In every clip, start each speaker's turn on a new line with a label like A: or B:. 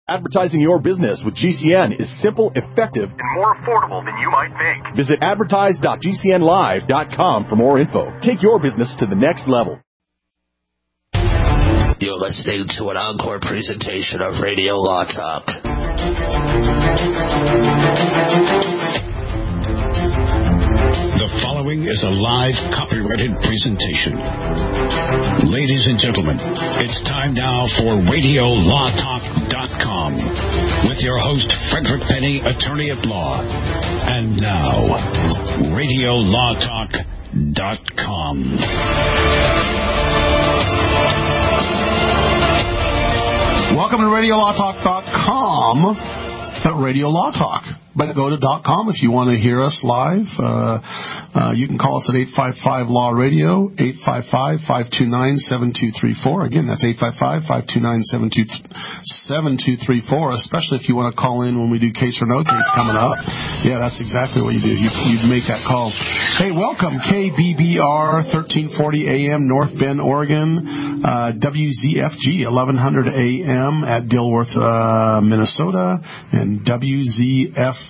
A: Advertising your business with GCN is simple, effective, and more affordable than you might think. Visit advertise.gcnlive.com for more info. Take your business to the next level.
B: You're listening to an encore presentation of Radio Law Talk.
C: The following is a live copyrighted presentation. Ladies and gentlemen, it's time now for RadioLawTalk.com with your host, Frederick Penny, attorney at law. And now, RadioLawTalk.com.
D: Welcome to RadioLawTalk.com at Radio Law Talk. But go to .com if you want to hear us live. You can call us at 855-LAW-RADIO, 855-529-7234. Again, that's 855-529-7234, especially if you want to call in when we do Case or No Case coming up. Yeah, that's exactly what you do. You make that call. Hey, welcome, KBBR, 1340 AM, North Bend, Oregon, WZFG, 1100 AM at Dilworth, Minnesota, and WZFG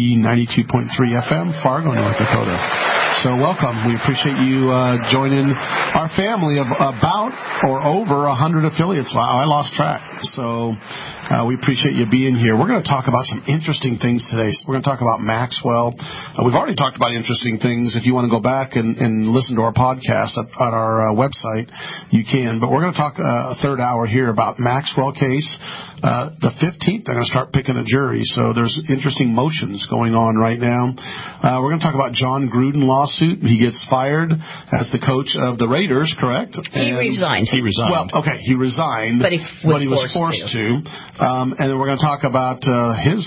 D: 92.3 FM, Fargo, North Dakota. So welcome. We appreciate you joining our family of about or over 100 affiliates. Wow, I lost track. So we appreciate you being here. We're going to talk about some interesting things today. We're going to talk about Maxwell. We've already talked about interesting things. If you want to go back and listen to our podcast at our website, you can. But we're going to talk a third hour here about Maxwell case. The 15th, they're going to start picking a jury. So there's interesting motions going on right now. We're going to talk about John Gruden lawsuit. He gets fired as the coach of the Raiders, correct?
E: He resigned.
D: Well, okay, he resigned,
E: but he was forced to.
D: And then we're going to talk about his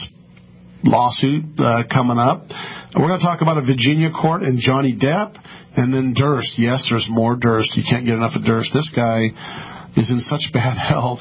D: lawsuit coming up. We're going to talk about a Virginia court and Johnny Depp, and then Durst. Yes, there's more Durst. You can't get enough of Durst. This guy is in such bad health.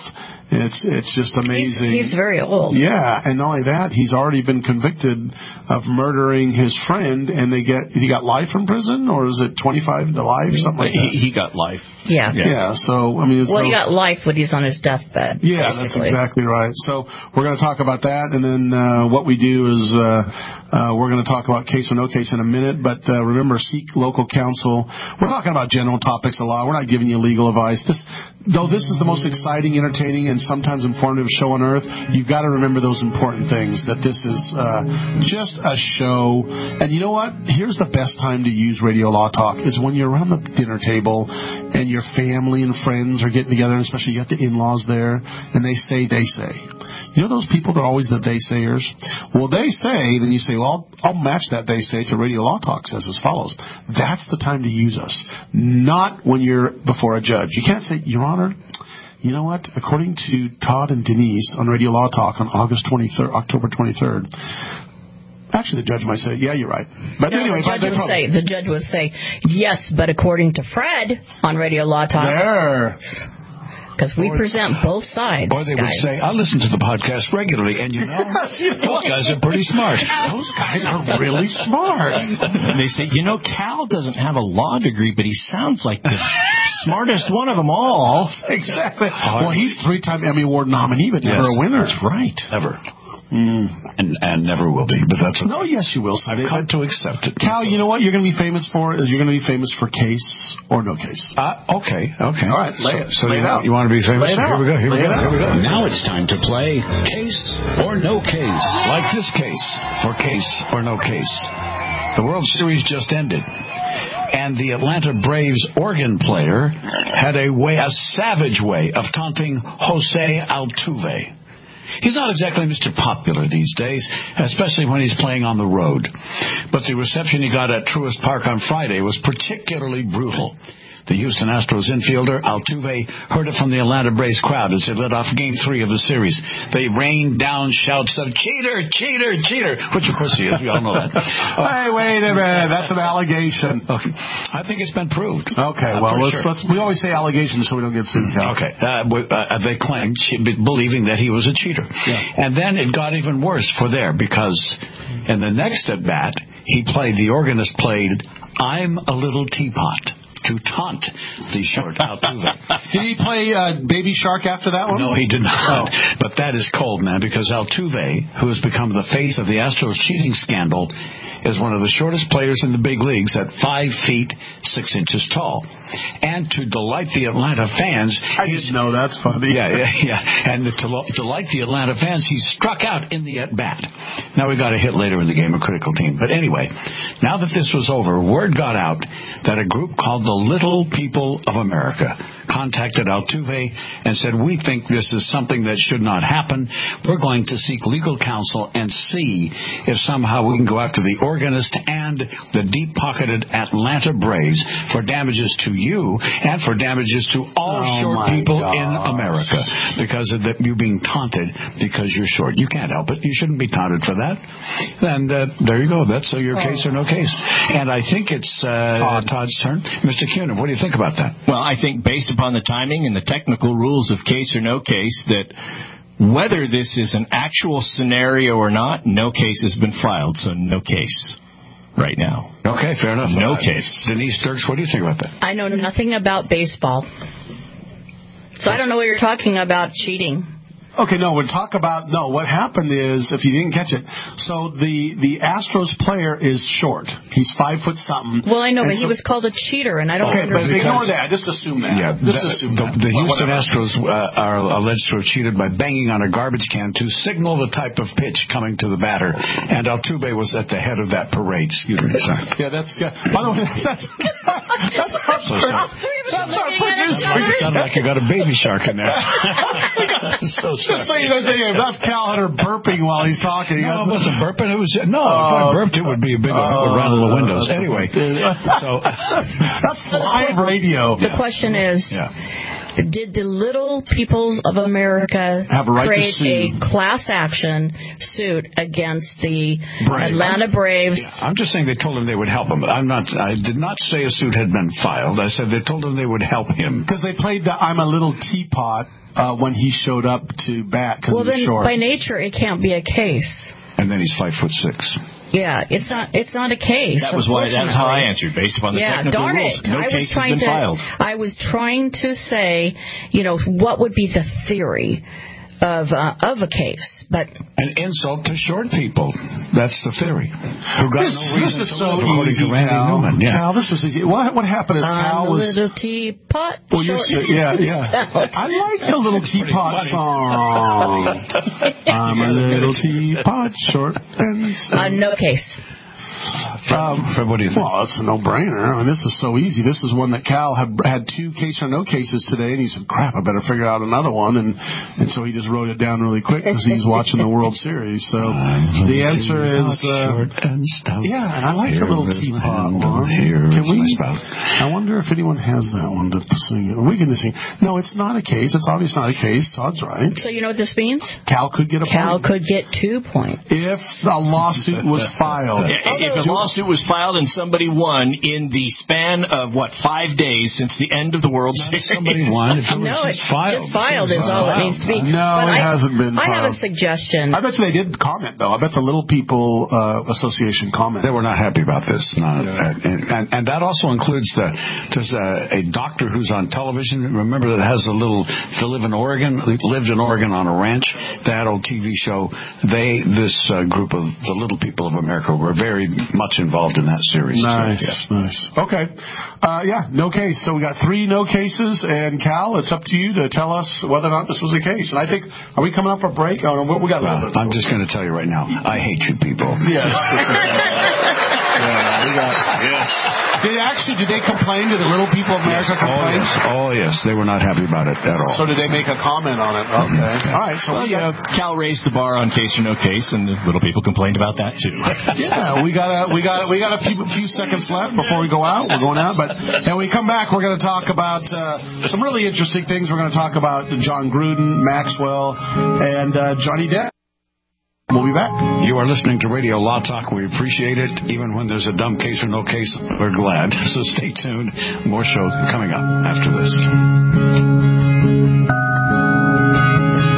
D: It's just amazing.
E: He's very old.
D: Yeah, and not only that, he's already been convicted of murdering his friend, and he got life in prison, or is it 25 to life, something like that?
F: He got life.
E: Yeah.
D: So I mean,
E: he got life when he's on his deathbed.
D: Yeah,
E: basically.
D: That's exactly right. So we're going to talk about that, and then what we do is we're going to talk about case or no case in a minute. But remember, seek local counsel. We're talking about general topics of law. We're not giving you legal advice. This is the most exciting, entertaining, and sometimes informative show on earth, you've got to remember those important things, that this is just a show. And you know what? Here's the best time to use Radio Law Talk is when you're around the dinner table and your family and friends are getting together, and especially you got the in-laws there, and they say. You know those people that are always the they-sayers? Well, they say, then you say, well, I'll match that they say to Radio Law Talk says as follows. That's the time to use us, not when you're before a judge. You can't say, Your Honor, you know what? According to Todd and Denise on Radio Law Talk on October 23rd, actually, the judge might say, yeah, you're right. But anyway,
E: the judge would say, yes, but according to Fred on Radio Law Talk.
D: There.
E: Because we present both sides.
C: Or they would say, I listen to the podcast regularly, and those guys are pretty smart.
D: Those guys are really smart.
F: And they say, Cal doesn't have a law degree, but he sounds like the smartest one of them all.
D: Exactly. Well, he's 3-time Emmy Award nominee, but never a winner.
F: That's right.
C: Ever. And never will be, but that's okay.
D: No, yes, you will.
C: I've come to accept it.
D: Cal, you know what you're going to be famous for? Is you're going to be famous for case or no case.
C: Okay. All
D: right, lay it out.
C: You want to be famous?
D: Lay it out.
C: Here we go.
F: Now it's time to play Case or No Case.
C: Like this case, for Case or No Case. The World Series just ended, and the Atlanta Braves organ player had a savage way of taunting Jose Altuve. He's not exactly Mr. Popular these days, especially when he's playing on the road. But the reception he got at Truist Park on Friday was particularly brutal. The Houston Astros infielder, Altuve, heard it from the Atlanta Braves crowd as they led off Game 3 of the series. They rained down shouts of, cheater, cheater, cheater, which of course he is. We all know that.
D: Hey, wait a minute. That's an allegation.
C: Okay. I think it's been proved.
D: Okay, well, let's. We always say allegations so we don't get sued.
C: Okay. They claimed, believing that he was a cheater. Yeah. And then it got even worse because in the next at-bat, the organist played I'm a Little Teapot. to taunt the short Altuve.
D: Did he play Baby Shark after that one?
C: No, he did not. But that is cold, man, because Altuve, who has become the face of the Astros cheating scandal, is one of the shortest players in the big leagues at 5 feet 6 inches tall. And to delight the Atlanta fans...
D: I didn't know. That's funny.
C: Yeah. And to delight the Atlanta fans, he struck out in the at-bat. Now we got a hit later in the game, a critical team. But anyway, now that this was over, word got out that a group called the Little People of America contacted Altuve and said, we think this is something that should not happen. We're going to seek legal counsel and see if somehow we can go after the organist and the deep-pocketed Atlanta Braves for damages to you and for damages to all short people in America because of you being taunted because you're short. You can't help it. You shouldn't be taunted for that. And there you go. That's your case or no case. And I think it's Todd's turn. Mr. Cunin, what do you think about that?
F: Well, I think based upon the timing and the technical rules of case or no case, that whether this is an actual scenario or not, no case has been filed, so no case right now.
C: Okay, fair enough.
F: No case.
C: Denise Dirks, what do you think about that?
E: I know nothing about baseball. So I don't know what you're talking about cheating.
D: Okay, no, we'll talk about, what happened is, if you didn't catch it, so the Astros player is short. He's 5 foot something.
E: Well, I know, but he was called a cheater, and I don't understand.
D: But ignore that. Just assume that.
C: Yeah, the Houston Astros are alleged to have cheated by banging on a garbage can to signal the type of pitch coming to the batter, and Altuve was at the head of that parade. Excuse me, sorry.
D: Yeah, by the way, that's our producer.
C: You sound like you got a baby shark in there.
D: Just so you know, that's Cal Hunter burping while he's talking.
C: No, it wasn't burping. It was if I burped, it would be a big rattle of the windows. Anyway, so
D: that's live radio.
E: The question is, did the Little Peoples of America create a class action suit against the Atlanta Braves?
C: Yeah, I'm just saying they told him they would help him. I did not say a suit had been filed. I said they told him they would help him.
D: Because they played the I'm a Little Teapot when he showed up to bat because he was short.
E: By nature, it can't be a case.
C: And then he's 5 foot 6.
E: Yeah, it's not a case.
F: That's how I answered, based upon the technical rules. No case has been filed.
E: I was trying to say, what would be the theory of a case, but
C: an insult to short people. That's the theory. Who got no reason
D: this is so easy,
C: to Randy Newman. Yeah.
D: Cal, this was easy. What happened is Cal was
E: a little teapot.
D: Well, I like the Little Teapot song. I'm a little teapot, short and
E: no case.
C: Fred, what do you think?
D: Well, it's a no-brainer. I mean, this is so easy. This is one that Cal had 2 case or no cases today, and he said, crap, I better figure out another one. And so he just wrote it down really quick because he's watching the World Series. So the answer is... yeah, and I like the Little Teapot one. Can we... I wonder if anyone has that one to sing. We can sing. No, it's not a case. It's obviously not a case. Todd's right.
E: So you know what this means?
D: Cal could get a point.
E: Cal could get 2 points.
D: If a lawsuit was filed.
F: If a lawsuit was filed and somebody won in the span of, 5 days since the end of the World Series?
C: Somebody won. If it was
E: just filed is all it needs to be.
D: No, it hasn't been filed.
E: I have a suggestion.
D: I bet you they did comment, though. I bet the Little People Association commented.
C: They were not happy about this. And that also includes there's a doctor who's on television, remember, that has lived in Oregon on a ranch. That old TV show. This group of the Little People of America were very much involved in that series.
D: Nice. Okay. No case. So we got 3 no cases, and Cal, it's up to you to tell us whether or not this was a case. And I think, are we coming up for a break? Oh, no, we got a little bit.
C: I'm just going to tell you right now, I hate you people.
D: Yes. Did they complain? Did the Little People of America complain?
C: Oh, yes. They were not happy about it at all.
D: So did they make a comment on it? Okay. All right. So
F: Cal raised the bar on case or no case, and the Little People complained about that too.
D: Yeah, we got a few seconds left before we go out. We're going out, and when we come back, we're going to talk about some really interesting things. We're going to talk about John Gruden, Maxwell, and Johnny Depp. We'll be back.
C: You are listening to Radio Law Talk. We appreciate it. Even when there's a dumb case or no case, we're glad. So stay tuned. More show coming up after this.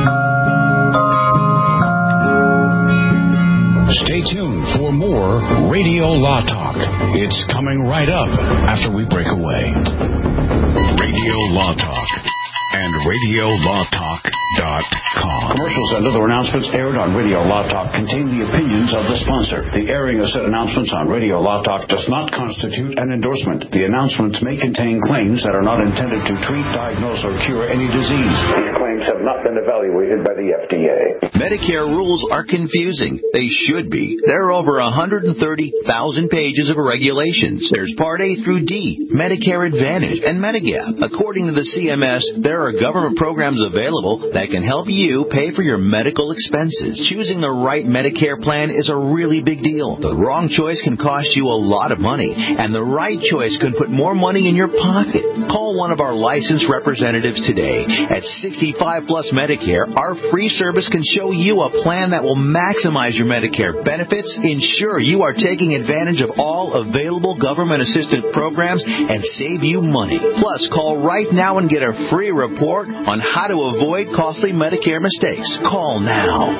C: Stay tuned for more Radio Law Talk. It's coming right up after we break away. Radio Law Talk and RadioLawTalk.com.
G: Commercials and other announcements aired on Radio Law Talk contain the opinions of the sponsor. The airing of said announcements on Radio Law Talk does not constitute an endorsement. The announcements may contain claims that are not intended to treat, diagnose, or cure any disease. These claims have not been evaluated by the FDA.
H: Medicare rules are confusing. They should be. There are over 130,000 pages of regulations. There's Part A through D, Medicare Advantage, and Medigap. According to the CMS, there are government programs available that can help you pay for your medical expenses. Choosing the right Medicare plan is a really big deal. The wrong choice can cost you a lot of money, and the right choice can put more money in your pocket. Call one of our licensed representatives today. At 65 Plus Medicare, our free service can show you a plan that will maximize your Medicare benefits, ensure you are taking advantage of all available government-assisted programs, and save you money. Plus, call right now and get a free report on how to avoid costly Medicare mistakes. Call now.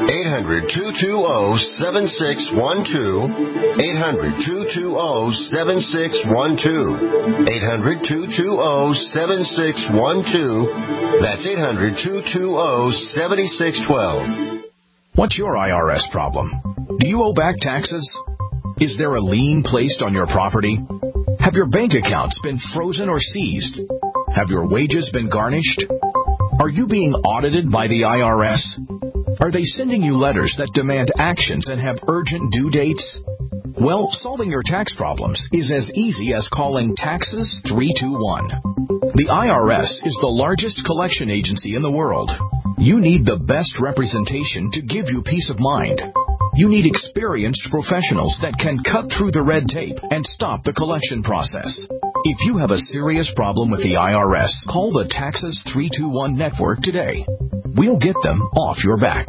I: 800-220-7612. 800-220-7612. 800-220-7612. That's 800-220-7612.
J: What's your IRS problem? Do you owe back taxes? Is there a lien placed on your property? Have your bank accounts been frozen or seized? Have your wages been garnished? Are you being audited by the IRS? Are they sending you letters that demand actions and have urgent due dates? Well, solving your tax problems is as easy as calling Taxes 321. The IRS is the largest collection agency in the world. You need the best representation to give you peace of mind. You need experienced professionals that can cut through the red tape and stop the collection process. If you have a serious problem with the IRS, call the Taxes 321 network today. We'll get them off your back.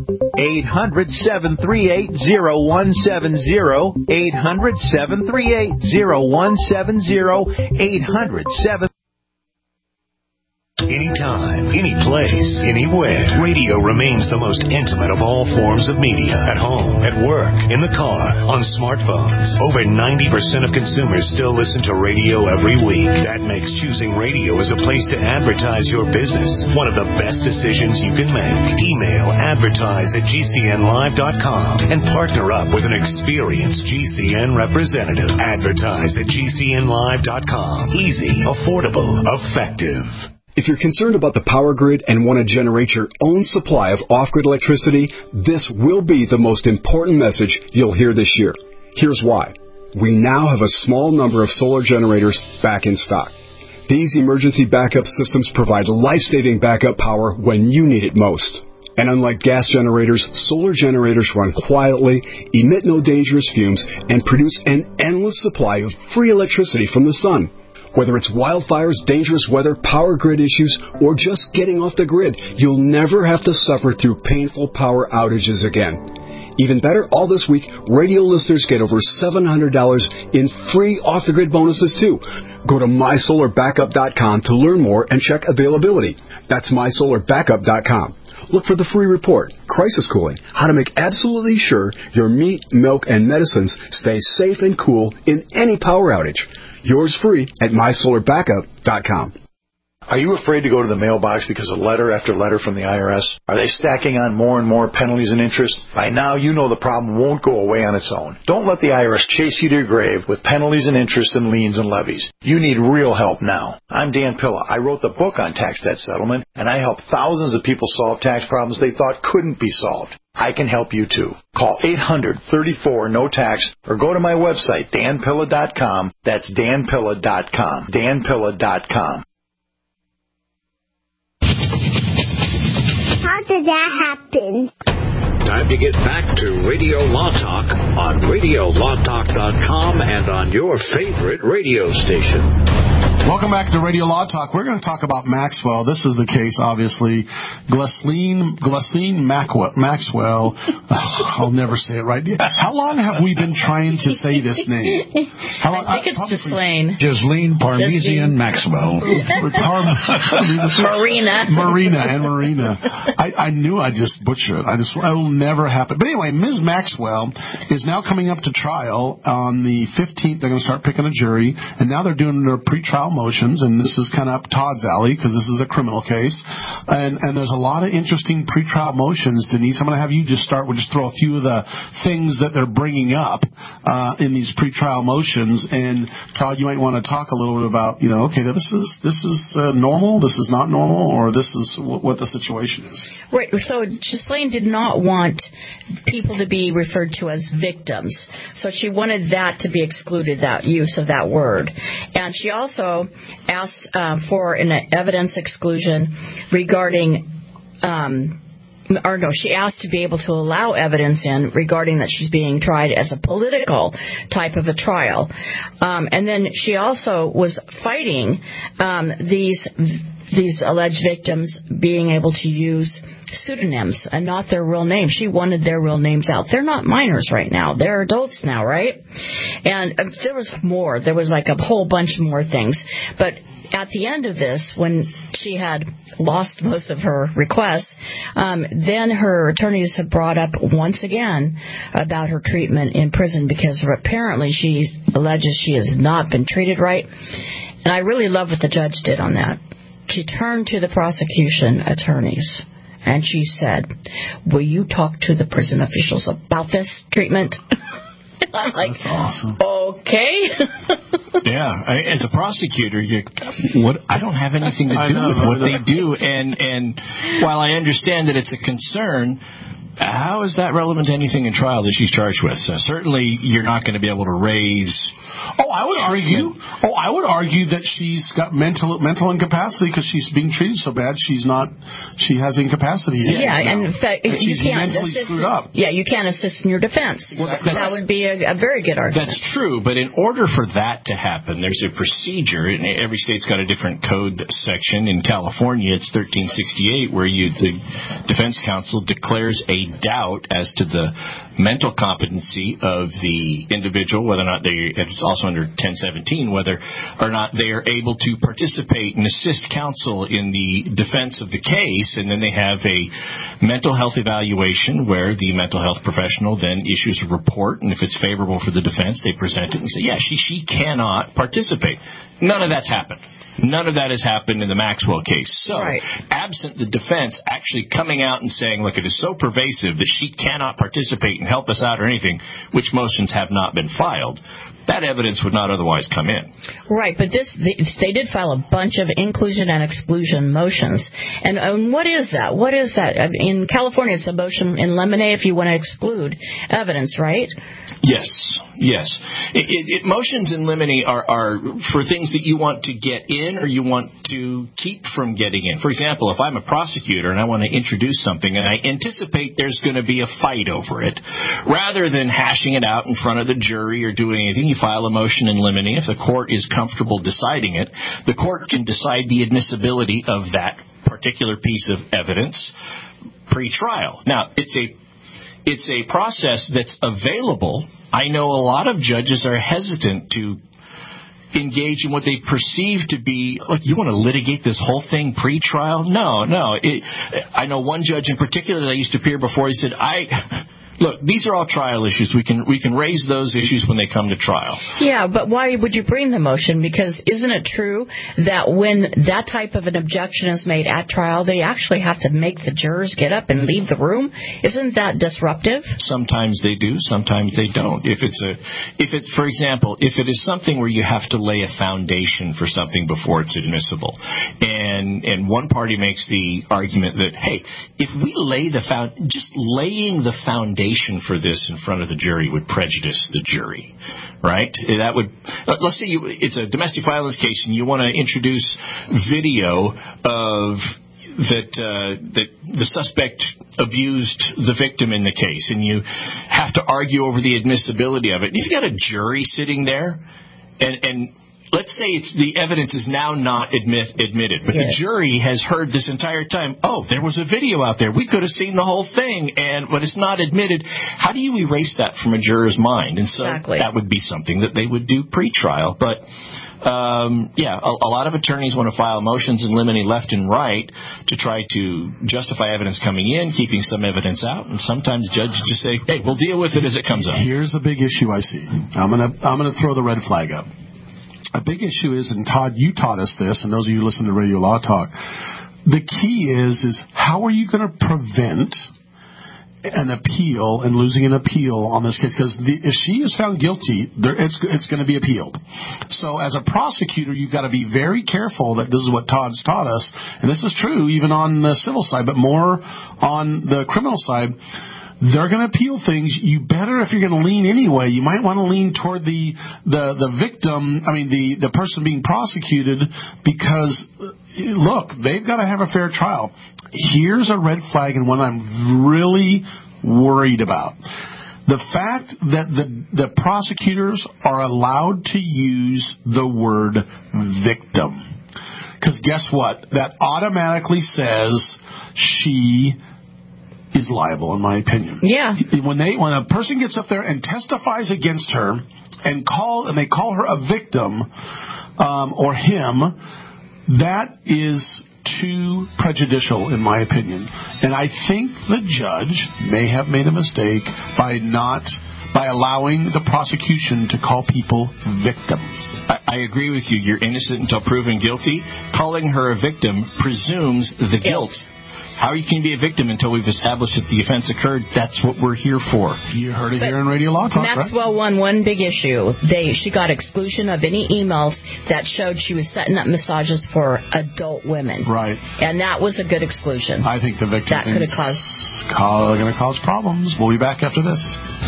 H: 800-738-0170. 800-738-0170. 800-738-0170.
K: Anytime, any place, anywhere. Radio remains the most intimate of all forms of media. At home, at work, in the car, on smartphones. Over 90% of consumers still listen to radio every week. That makes choosing radio as a place to advertise your business one of the best decisions you can make. Email advertise@gcnlive.com and partner up with an experienced GCN representative. Advertise at gcnlive.com. Easy, affordable, effective.
L: If you're concerned about the power grid and want to generate your own supply of off-grid electricity, this will be the most important message you'll hear this year. Here's why. We now have a small number of solar generators back in stock. These emergency backup systems provide life-saving backup power when you need it most. And unlike gas generators, solar generators run quietly, emit no dangerous fumes, and produce an endless supply of free electricity from the sun. Whether it's wildfires, dangerous weather, power grid issues, or just getting off the grid, you'll never have to suffer through painful power outages again. Even better, all this week, radio listeners get over $700 in free off-the-grid bonuses, too. Go to MySolarBackup.com to learn more and check availability. That's MySolarBackup.com. Look for the free report, Crisis Cooling, how to make absolutely sure your meat, milk, and medicines stay safe and cool in any power outage. Yours free at MySolarBackup.com.
C: Are you afraid to go to the mailbox because of letter after letter from the IRS? Are they stacking on more and more penalties and interest? By now, you know the problem won't go away on its own. Don't let the IRS chase you to your grave with penalties and interest and liens and levies. You need real help now. I'm Dan Pilla. I wrote the book on tax debt settlement, and I help thousands of people solve tax problems they thought couldn't be solved. I can help you too. Call 800-34-NO-TAX or go to my website, danpilla.com. That's danpilla.com. danpilla.com.
M: How did that happen?
K: Time to get back to Radio Law Talk on RadioLawTalk.com and on your favorite radio station.
D: Welcome back to Radio Law Talk. We're going to talk about Maxwell. This is the case, obviously. Ghislaine Maxwell. I'll never say it right. How long have we been trying to say this name? How long?
E: I think it's Ghislaine.
C: Ghislaine Parmesan Maxwell.
D: Marina. I knew I just butchered it. It will never happen. But anyway, Ms. Maxwell is now coming up to trial on the 15th. They're going to start picking a jury, and now they're doing their pretrial motions, and this is kind of up Todd's alley because this is a criminal case, and there's a lot of interesting pretrial motions. Denise, I'm going to have you just start. We'll just throw a few of the things that they're bringing up in these pretrial motions, and Todd, you might want to talk a little bit about, okay, this is normal, this is not normal, or this is what the situation is.
E: Right. So Ghislaine did not want people to be referred to as victims, so she wanted that to be excluded, that use of that word, and she also asked for an evidence exclusion regarding, she asked to be able to allow evidence in regarding that she's being tried as a political type of a trial. And then she also was fighting these alleged victims being able to use pseudonyms and not their real names. She wanted their real names out. They're not minors right now. They're adults now, right? And there was more. There was like a whole bunch more things. But at the end of this, when she had lost most of her requests, then her attorneys have brought up once again about her treatment in prison because apparently she alleges she has not been treated right. And I really love what the judge did on that. She turned to the prosecution attorneys and she said, "Will you talk to the prison officials about this treatment?" I'm like,
D: that's awesome.
E: Okay.
F: Yeah, as a prosecutor, I don't have anything to do with what they do, and while I understand that it's a concern, how is that relevant to anything in trial that she's charged with? So certainly, you're not going to be able to raise.
D: I would argue that she's got mental incapacity because she's being treated so bad. She has incapacity.
E: Yeah, and in fact,
D: she's mentally screwed up.
E: Yeah, you can't assist in your defense. Exactly. That would be a very good argument.
F: That's true, but in order for that to happen, there's a procedure, and every state's got a different code section. In California, it's 1368, where the defense counsel declares a doubt as to the mental competency of the individual, whether or not it's also under 1017, whether or not they are able to participate and assist counsel in the defense of the case, and then they have a mental health evaluation where the mental health professional then issues a report, and if it's favorable for the defense, they present it and say, yeah, she cannot participate. None of that's happened. None of that has happened in the Maxwell case. So, absent the defense actually coming out and saying, look, it is so pervasive that she cannot participate and help us out or anything, which motions have not been filed, that evidence would not otherwise come in.
E: Right, but they did file a bunch of inclusion and exclusion motions. And what is that? What is that? In California, it's a motion in limine if you want to exclude evidence, right?
F: Yes. Motions in limine are for things that you want to get in or you want to keep from getting in. For example, if I'm a prosecutor and I want to introduce something and I anticipate there's going to be a fight over it, rather than hashing it out in front of the jury or doing anything, you file a motion in limine. If the court is comfortable deciding it, the court can decide the admissibility of that particular piece of evidence pre-trial. Now, it's a process that's available. I know a lot of judges are hesitant to engage in what they perceive to be, look, you want to litigate this whole thing pre-trial? No. I know one judge in particular that I used to appear before, he said, look, these are all trial issues. We can raise those issues when they come to trial.
E: Yeah, but why would you bring the motion? Because isn't it true that when that type of an objection is made at trial, they actually have to make the jurors get up and leave the room? Isn't that disruptive?
F: Sometimes they do, sometimes they don't. For example, if it is something where you have to lay a foundation for something before it's admissible, and one party makes the argument that, hey, if we just laying the foundation for this in front of the jury would prejudice the jury, right? That would, let's say it's a domestic violence case and you want to introduce video of that the suspect abused the victim in the case, and you have to argue over the admissibility of it. You've got a jury sitting there, and let's say the evidence is now not admitted, but the jury has heard this entire time, there was a video out there. We could have seen the whole thing, but it's not admitted. How do you erase that from a juror's mind? And so that would be something that they would do pre-trial. But, a lot of attorneys want to file motions in limine left and right to try to justify evidence coming in, keeping some evidence out, and sometimes judges just say, hey, we'll deal with it as it comes up.
D: Here's a big issue I see. I'm gonna throw the red flag up. A big issue is, and Todd, you taught us this, and those of you who listen to Radio Law Talk, the key is how are you going to prevent an appeal and losing an appeal on this case? Because if she is found guilty, it's going to be appealed. So as a prosecutor, you've got to be very careful that this is what Todd's taught us, and this is true even on the civil side, but more on the criminal side. They're going to appeal things. You better, if you're going to lean anyway, you might want to lean toward the victim, the person being prosecuted, because, look, they've got to have a fair trial. Here's a red flag and one I'm really worried about. The fact that the prosecutors are allowed to use the word victim. Because guess what? That automatically says she is liable, in my opinion.
E: Yeah.
D: When a person gets up there and testifies against her and they call her a victim or him, that is too prejudicial, in my opinion. And I think the judge may have made a mistake by allowing the prosecution to call people victims.
F: I agree with you. You're innocent until proven guilty. Calling her a victim presumes the guilt. How you can be a victim until we've established that the offense occurred, that's what we're here for.
D: You heard it here in Radio Law Talk,
E: Maxwell won one big issue. She got exclusion of any emails that showed she was setting up massages for adult women.
D: Right.
E: And that was a good exclusion.
D: I think the victim
E: that could have
D: going to cause problems. We'll be back after this.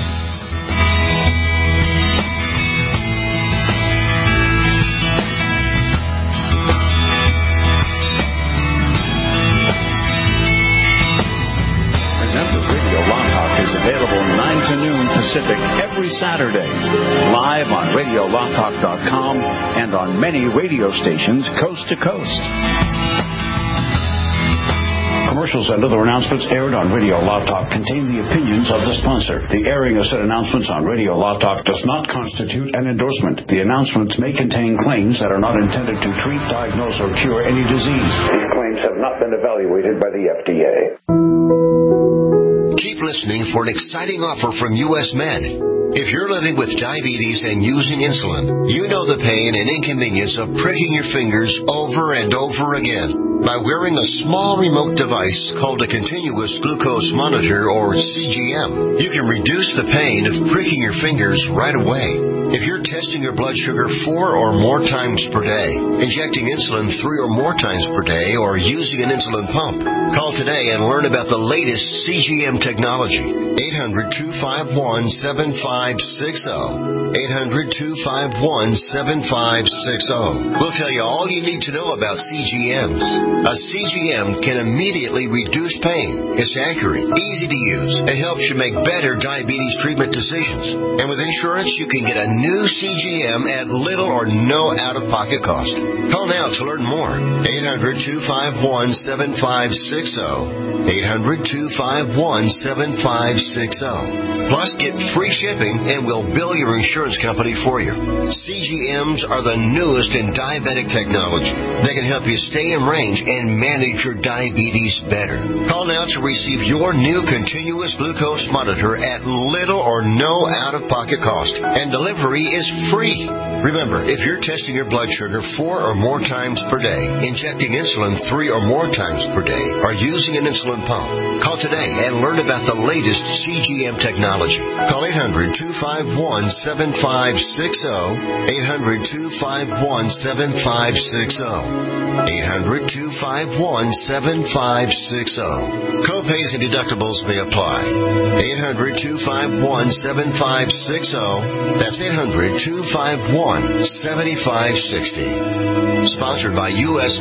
G: Available 9 to noon Pacific every Saturday. Live on RadioLawTalk.com and on many radio stations coast to coast. Commercials and other announcements aired on Radio Law Talk contain the opinions of the sponsor. The airing of said announcements on Radio Law Talk does not constitute an endorsement. The announcements may contain claims that are not intended to treat, diagnose, or cure any disease. These claims have not been evaluated by the FDA.
I: Keep listening for an exciting offer from U.S. Men. If you're living with diabetes and using insulin, you know the pain and inconvenience of pricking your fingers over and over again. By wearing a small remote device called a continuous glucose monitor, or CGM, you can reduce the pain of pricking your fingers right away. If you're testing your blood sugar 4 or more times per day, injecting insulin 3 or more times per day, or using an insulin pump, call today and learn about the latest CGM technology. 800-251-7560. 800-251-7560. We'll tell you all you need to know about CGMs. A CGM can immediately reduce pain. It's accurate, easy to use, and helps you make better diabetes treatment decisions. And with insurance, you can get a new CGM at little or no out-of-pocket cost. Call now to learn more. 800-251-7560. 800-251-7560. Plus, get free shipping, and we'll bill your insurance company for you. CGMs are the newest in diabetic technology. They can help you stay in range and manage your diabetes better. Call now to receive your new continuous glucose monitor at little or no out-of-pocket cost. And delivery is free. Remember, if you're testing your blood sugar 4 or more times per day, injecting insulin 3 or more times per day, or using an insulin pump, call today and learn about the latest CGM technology. Call 800-251-7560. 800-251-7560. 800-251-7560. Copays and deductibles may apply. 800-251-7560. That's 800-251-7560. Sponsored by U.S.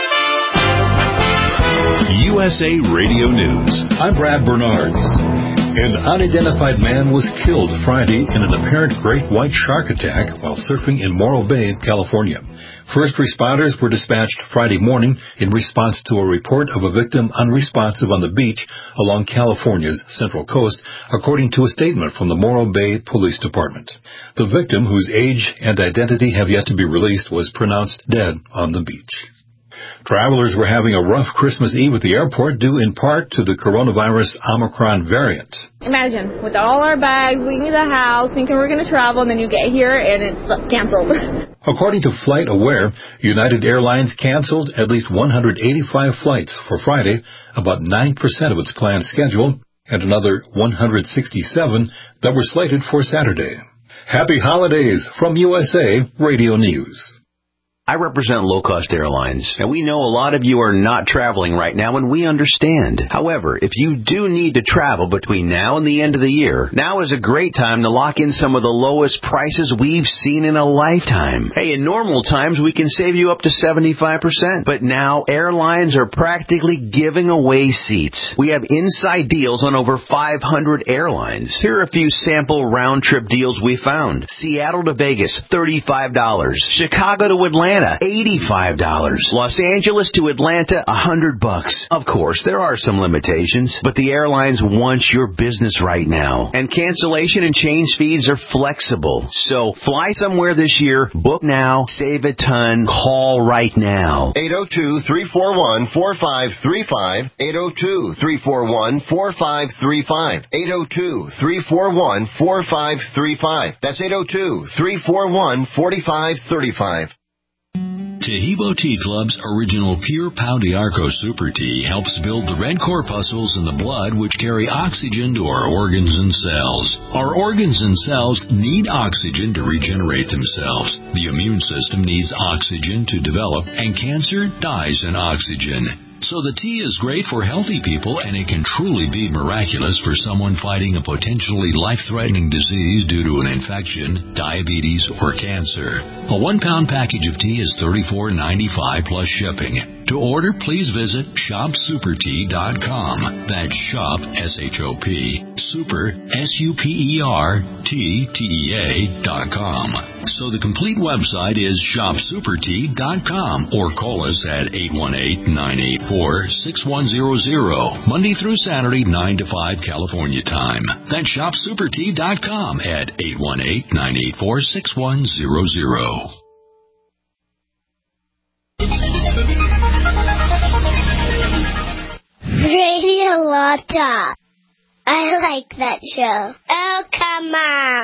A: USA Radio News. I'm Brad Bernards.
N: An unidentified man was killed Friday in an apparent great white shark attack while surfing in Morro Bay, California. First responders were dispatched Friday morning in response to a report of a victim unresponsive on the beach along California's Central Coast, according to a statement from the Morro Bay Police Department. The victim, whose age and identity have yet to be released, was pronounced dead on the beach. Travelers were having a rough Christmas Eve at the airport due in part to the coronavirus Omicron variant.
O: Imagine, with all our bags, leaving the house, thinking we're going to travel, and then you get here and it's canceled.
N: According to FlightAware, United Airlines canceled at least 185 flights for Friday, about 9% of its planned schedule, and another 167 that were slated for Saturday. Happy holidays from USA Radio News.
H: I represent low-cost airlines, and we know a lot of you are not traveling right now, and we understand. However, if you do need to travel between now and the end of the year, now is a great time to lock in some of the lowest prices we've seen in a lifetime. Hey, in normal times, we can save you up to 75%, but now airlines are practically giving away seats. We have inside deals on over 500 airlines. Here are a few sample round-trip deals we found. Seattle to Vegas, $35. Chicago to Atlanta, $85. Los Angeles to Atlanta, $100. Of course, there are some limitations, but the airlines want your business right now. And cancellation and change fees are flexible. So fly somewhere this year, book now, save a ton, call right now.
I: 802-341-4535. 802-341-4535. 802-341-4535. That's 802-341-4535.
P: Tahibo Tea Club's original Pure Pau d'Arco Super Tea helps build the red corpuscles in the blood which carry oxygen to our organs and cells. Our organs and cells need oxygen to regenerate themselves. The immune system needs oxygen to develop, and cancer dies in oxygen. So the tea is great for healthy people, and it can truly be miraculous for someone fighting a potentially life-threatening disease due to an infection, diabetes, or cancer. A 1-pound package of tea is $34.95 plus shipping. To order, please visit shopsupertea.com. That's shop, S-H-O-P, super, SUPERTTEA.com. So the complete website is shopsupertea.com, or call us at 818-984-6100, Monday through Saturday, 9 to 5 California time. That's shopsupertea.com at 818-984-6100.
M: Radio Law Talk. I like that show. Oh, come on.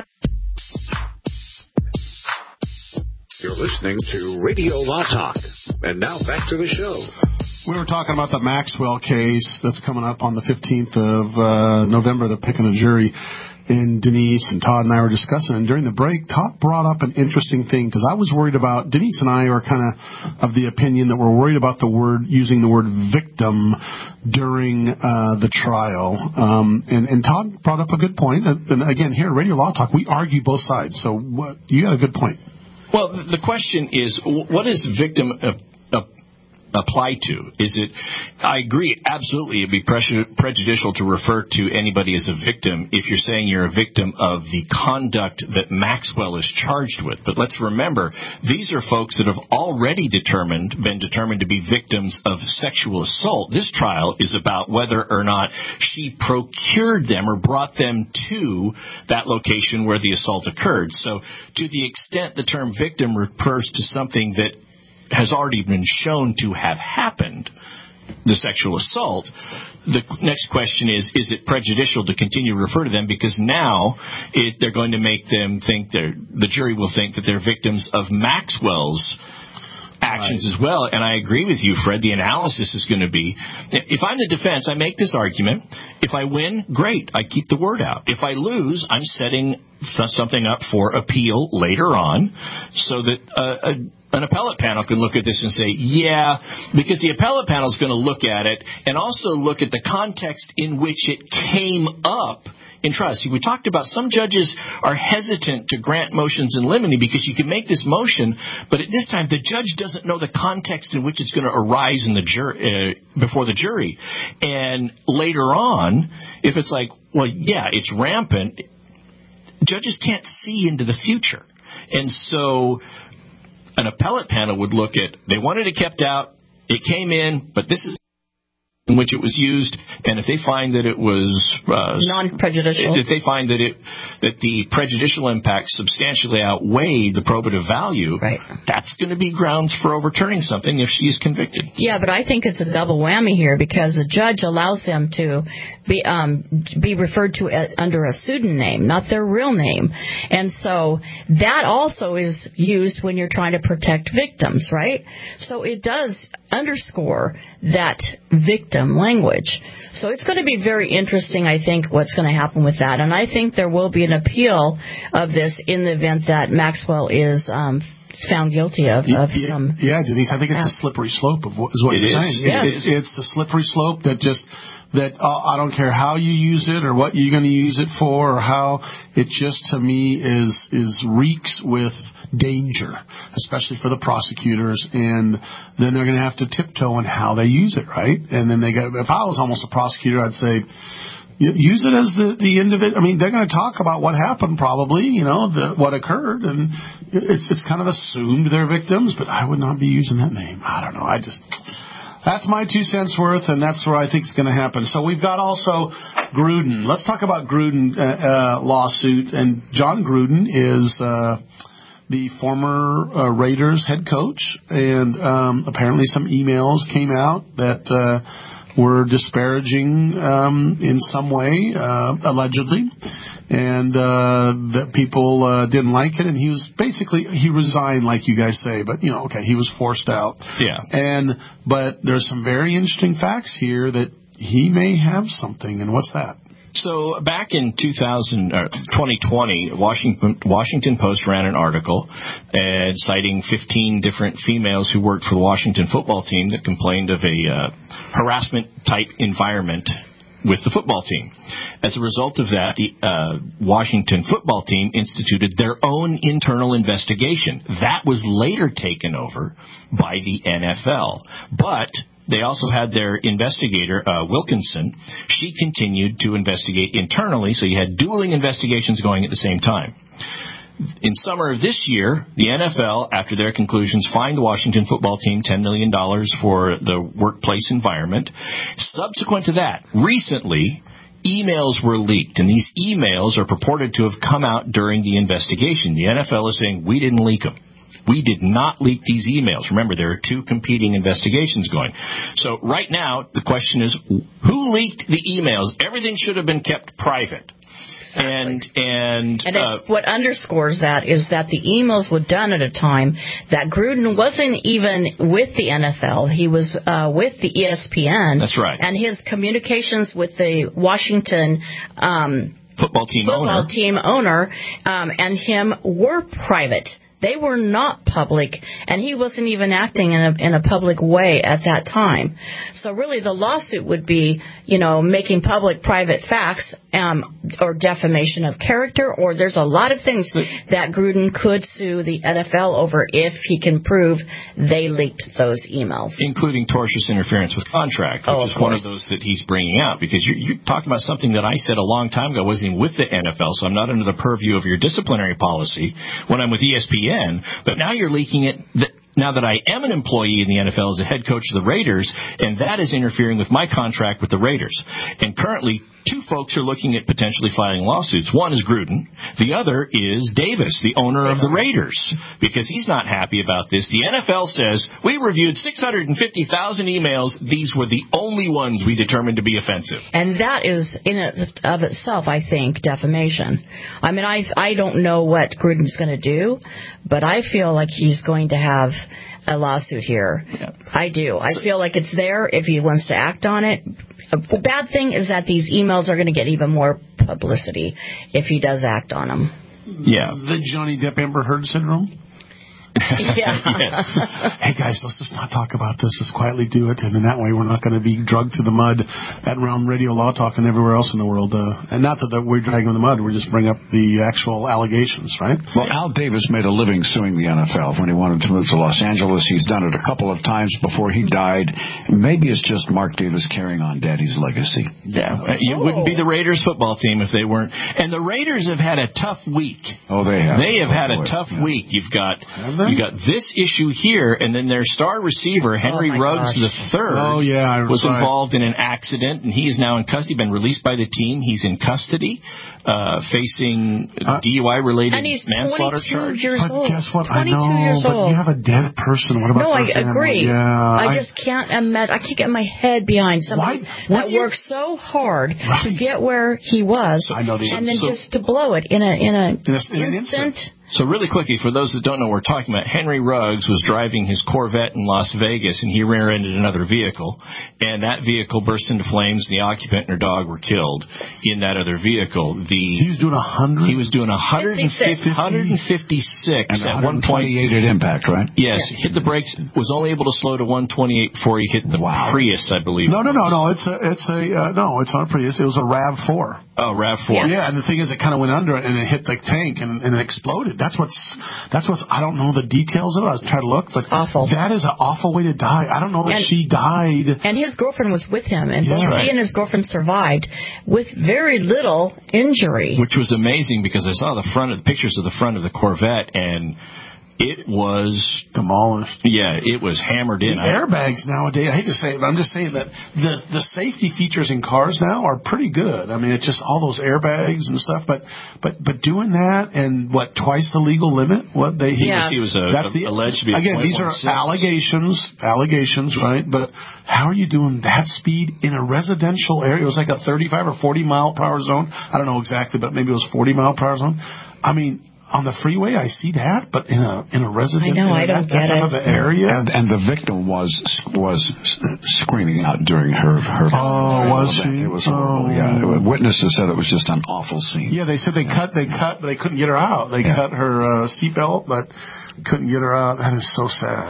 G: You're listening to Radio Law Talk. And now back to the show.
D: We were talking about the Maxwell case that's coming up on the 15th of November. They're picking a jury. And Denise and Todd and I were discussing, and during the break, Todd brought up an interesting thing, because I was worried about, Denise and I are kind of the opinion that we're worried about using the word victim during the trial. And Todd brought up a good point. And again, here at Radio Law Talk, we argue both sides. So you got a good point.
F: Well, the question is, what is victim apply to? Is it, I agree, absolutely, it'd be prejudicial to refer to anybody as a victim if you're saying you're a victim of the conduct that Maxwell is charged with. But let's remember, these are folks that have already been determined to be victims of sexual assault. This trial is about whether or not she procured them or brought them to that location where the assault occurred. So to the extent the term victim refers to something that has already been shown to have happened, the sexual assault, the next question is it prejudicial to continue to refer to them, because now they're going to make them think, the jury will think that they're victims of Maxwell's actions as well. And I agree with you, Fred. The analysis is going to be, if I'm the defense, I make this argument. If I win, great, I keep the word out. If I lose, I'm setting something up for appeal later on, so that an appellate panel can look at this and say, yeah, because the appellate panel is going to look at it and also look at the context in which it came up in trust. See, we talked about some judges are hesitant to grant motions in limine because you can make this motion, but at this time the judge doesn't know the context in which it's going to arise in the before the jury. And later on, if it's like, well, yeah, it's rampant, judges can't see into the future. And so an appellate panel would look at, they wanted it kept out, it came in, but this is in which it was used, and if they find that it was
E: non-prejudicial,
F: if they find that the prejudicial impact substantially outweighed the probative value,
E: right,
F: that's going to be grounds for overturning something if she's convicted.
E: Yeah, but I think it's a double whammy here because the judge allows them to be referred to under a pseudonym, not their real name, and so that also is used when you're trying to protect victims, right? So it does underscore that victim language. So it's going to be very interesting, I think, what's going to happen with that. And I think there will be an appeal of this in the event that Maxwell is found guilty of some...
D: Yeah, Denise, I think it's a slippery slope is what you're saying.
E: Yes.
D: It's a slippery slope that I don't care how you use it or what you're going to use it for or how, it just to me is reeks with danger, especially for the prosecutors, and then they're going to have to tiptoe on how they use it, right? And then if I was almost a prosecutor, I'd say, use it as the individual. I mean, they're going to talk about what happened, probably, what occurred, and it's kind of assumed they're victims, but I would not be using that name. I don't know. That's my 2 cents worth, and that's what I think is going to happen. So we've got also Gruden. Let's talk about Gruden lawsuit. And John Gruden is the former Raiders head coach, and apparently some emails came out that were disparaging in some way, allegedly, and that people didn't like it, and he resigned, like you guys say, but okay, he was forced out.
F: Yeah.
D: But there's some very interesting facts here that he may have something, and what's that?
F: So back in 2020, Washington Post ran an article citing 15 different females who worked for the Washington football team that complained of a harassment-type environment with the football team. As a result of that, the Washington football team instituted their own internal investigation. That was later taken over by the NFL. But they also had their investigator, Wilkinson. She continued to investigate internally, so you had dueling investigations going at the same time. In summer of this year, the NFL, after their conclusions, fined the Washington football team $10 million for the workplace environment. Subsequent to that, recently, emails were leaked, and these emails are purported to have come out during the investigation. The NFL is saying, we didn't leak them. We did not leak these emails. Remember, there are 2 competing investigations going. So right now, the question is, who leaked the emails? Everything should have been kept private. Exactly. And
E: what underscores that is that the emails were done at a time that Gruden wasn't even with the NFL. He was with the ESPN.
F: That's right.
E: And his communications with the Washington
F: football team
E: owner and him were private. They were not public, and he wasn't even acting in a public way at that time. So really the lawsuit would be, making public private facts or defamation of character, or there's a lot of things that Gruden could sue the NFL over if he can prove they leaked those emails.
F: Including tortious interference with contract, which is one of those that he's bringing out, because you're talking about something that I said a long time ago. I wasn't even with the NFL, so I'm not under the purview of your disciplinary policy when I'm with ESPN, but now you're leaking it now that I am an employee in the NFL as a head coach of the Raiders, and that is interfering with my contract with the Raiders. And currently, 2 folks are looking at potentially filing lawsuits. One is Gruden. The other is Davis, the owner of the Raiders, because he's not happy about this. The NFL says, we reviewed 650,000 emails. These were the only ones we determined to be offensive.
E: And that is, in and of itself, I think, defamation. I mean, I don't know what Gruden's going to do, but I feel like he's going to have a lawsuit here. Yeah. I do. I feel like it's there if he wants to act on it. The bad thing is that these emails are going to get even more publicity if he does act on them.
F: Yeah.
D: The Johnny Depp Amber Heard syndrome?
E: Yeah.
D: Hey, guys, let's just not talk about this. Let's quietly do it, and in that way we're not going to be drugged through the mud around Radio Law Talk and everywhere else in the world. And not that we're dragging the mud. We're just bringing up the actual allegations, right?
C: Well, Al Davis made a living suing the NFL when he wanted to move to Los Angeles. He's done it a couple of times before he died. Maybe it's just Mark Davis carrying on Daddy's legacy.
F: Yeah. It wouldn't be the Raiders football team if they weren't. And the Raiders have had a tough week.
C: Oh, they have.
F: They have had a tough week. You've got this issue here, and then their star receiver, Henry Ruggs III, was involved in an accident, and he is now in custody, been released by the team. He's in custody, facing DUI-related manslaughter charge.
D: But guess what?
E: 22
D: I know,
E: years
D: but
E: old.
D: you have a dead person. What about
E: No, I agree.
D: Yeah,
E: I just can't imagine. I can't get my head behind somebody that worked so hard to get where he was, and then just to blow it in an instant.
F: So really quickly, for those that don't know what we're talking about, Henry Ruggs was driving his Corvette in Las Vegas, and he rear-ended another vehicle, and that vehicle burst into flames, and the occupant and her dog were killed in that other vehicle. He was doing 100? He was doing 156
C: and
F: at one point.
C: 128 at impact, right?
F: Yes, hit the brakes, was only able to slow to 128 before he hit the Prius, I believe.
D: No. It's not a Prius. It was a RAV4.
F: Oh, RAV4.
D: Yeah, and the thing is, it kind of went under it, and it hit the tank, and it exploded. That's what's. I don't know the details of it. I was trying to look, but
E: awful.
D: That is an awful way to die. I don't know that she died.
E: And his girlfriend was with him, and both he and his girlfriend survived with very little injury.
F: Which was amazing because I saw the pictures of the front of the Corvette, and it was
D: demolished.
F: Yeah, it was hammered in.
D: The airbags nowadays, I hate to say it, but I'm just saying that the safety features in cars now are pretty good. I mean, it's just all those airbags and stuff. But doing that and twice the legal limit? He
F: was alleged to be
D: again. These are allegations, right? But how are you doing that speed in a residential area? It was like a 35 or 40 mile per hour zone. I don't know exactly, but maybe it was 40 mile per hour zone. I mean, on the freeway, I see that, but in a residential
E: I don't get it.
D: area,
C: and the victim was screaming out during her.
D: Was she?
C: It was horrible. Yeah, witnesses said it was just an awful scene.
D: Yeah, they said they cut, but they couldn't get her out. They cut her seatbelt, but couldn't get her out. That is so sad.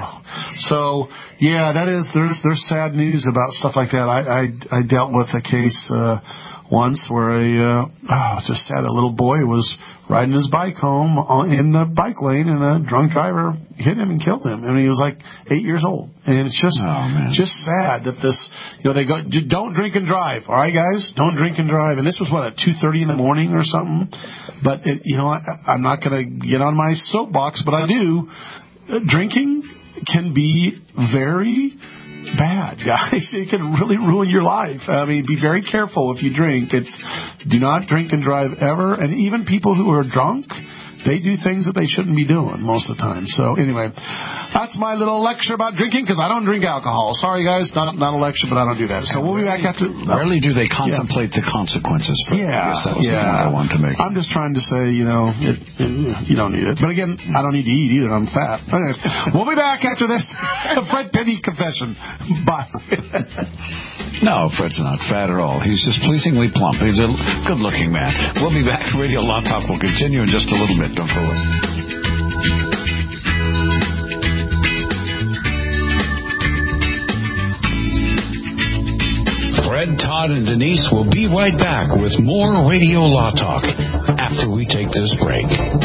D: So that is. There's sad news about stuff like that. I dealt with a case once where it's just sad. A little boy was riding his bike home in the bike lane, and a drunk driver hit him and killed him. I mean, he was like 8 years old, and it's just sad that this. They go, don't drink and drive. All right, guys, don't drink and drive. And this was at 2:30 in the morning or something. But I'm not going to get on my soapbox, but I do. Drinking can be very bad, guys. It can really ruin your life. I mean, be very careful if you drink. Do not drink and drive ever. And even people who are drunk, they do things that they shouldn't be doing most of the time. So anyway, that's my little lecture about drinking, because I don't drink alcohol. Sorry, guys, not a lecture, but I don't do that. So we'll be back after.
C: Rarely do they contemplate the consequences. I guess that was the point I wanted to make.
D: I'm just trying to say, you don't need it. But again, I don't need to eat either. I'm fat. Anyway, we'll be back after this Fred Penny confession. Bye.
C: No, Fred's not fat at all. He's just pleasingly plump. He's a good-looking man. We'll be back. Radio Law Talk will continue in just a little bit. Don't go away.
P: Fred, Todd, and Denise will be right back with more Radio Law Talk after we take this break.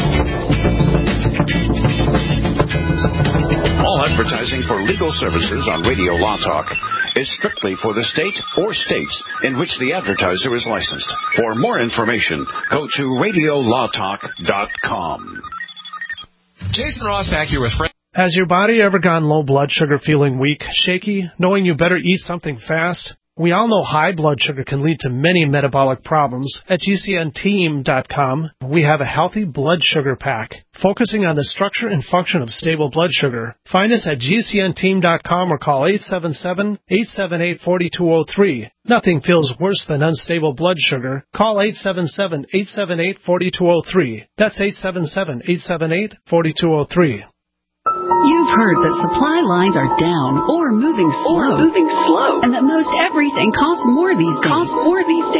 H: All advertising for legal services on Radio Law Talk is strictly for the state or states in which the advertiser is licensed. For more information, go to radiolawtalk.com.
J: Jason Ross back here with Fred.
Q: Has your body ever gone low blood sugar, feeling weak, shaky, knowing you better eat something fast? We all know high blood sugar can lead to many metabolic problems. At GCNteam.com, we have a healthy blood sugar pack, focusing on the structure and function of stable blood sugar. Find us at GCNteam.com or call 877-878-4203. Nothing feels worse than unstable blood sugar. Call 877-878-4203. That's 877-878-4203.
R: You've heard that supply lines are down or moving slow. And that most everything costs more these days.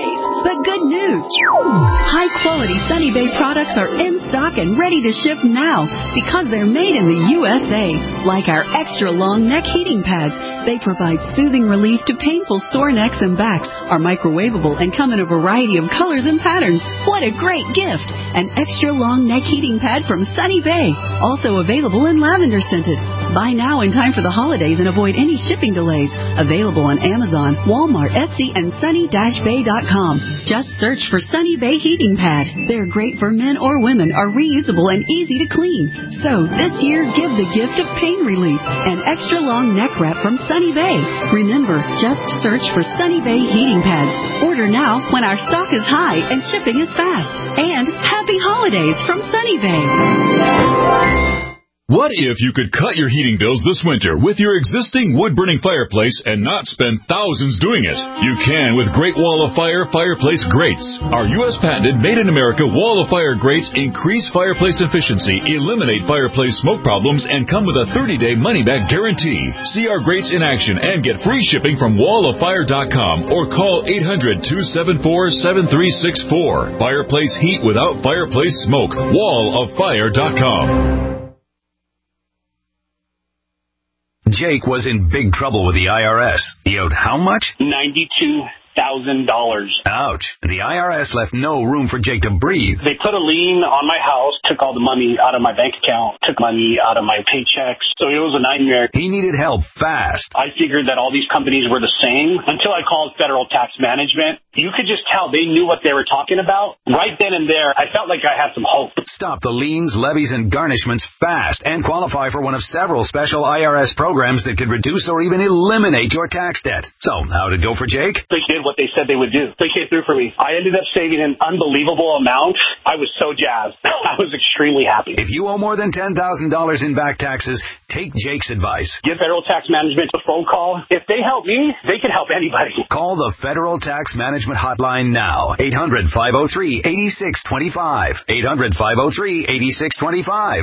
R: But good news! High-quality Sunny Bay products are in stock and ready to ship now because they're made in the USA. Like our extra-long neck heating pads. They provide soothing relief to painful sore necks and backs, are microwavable, and come in a variety of colors and patterns. What a great gift! An extra-long neck heating pad from Sunny Bay. Also available in lavender scented. Buy now in time for the holidays and avoid any shipping delays. Available on Amazon, Walmart, Etsy, and sunny-bay.com. Just search for Sunny Bay Heating Pad. They're great for men or women, are reusable and easy to clean. So this year, give the gift of pain relief. An extra long neck wrap from Sunny Bay. Remember, just search for Sunny Bay Heating Pads. Order now when our stock is high and shipping is fast. And happy holidays from Sunny Bay.
S: What if you could cut your heating bills this winter with your existing wood-burning fireplace and not spend thousands doing it? You can with Great Wall of Fire fireplace grates. Our U.S. patented made-in-America Wall of Fire grates increase fireplace efficiency, eliminate fireplace smoke problems, and come with a 30-day money-back guarantee. See our grates in action and get free shipping from walloffire.com or call 800-274-7364. Fireplace heat without fireplace smoke. walloffire.com.
T: Jake was in big trouble with the IRS. He owed how much?
U: $92,000.
T: Ouch. The IRS left no room for Jake to breathe.
U: They put a lien on my house, took all the money out of my bank account, took money out of my paychecks. So it was a nightmare.
T: He needed help fast.
U: I figured that all these companies were the same until I called Federal Tax Management. You could just tell they knew what they were talking about. Right then and there, I felt like I had some hope.
T: Stop the liens, levies, and garnishments fast and qualify for one of several special IRS programs that could reduce or even eliminate your tax debt. So, how'd it go for Jake?
U: They did what they said they would do. They came through for me. I ended up saving an unbelievable amount. I was so jazzed. I was extremely happy.
T: If you owe more than $10,000 in back taxes, take Jake's advice.
U: Give Federal Tax Management a phone call. If they help me, they can help anybody.
T: Call the Federal Tax Management hotline now. 800-503-8625. 800-503-8625.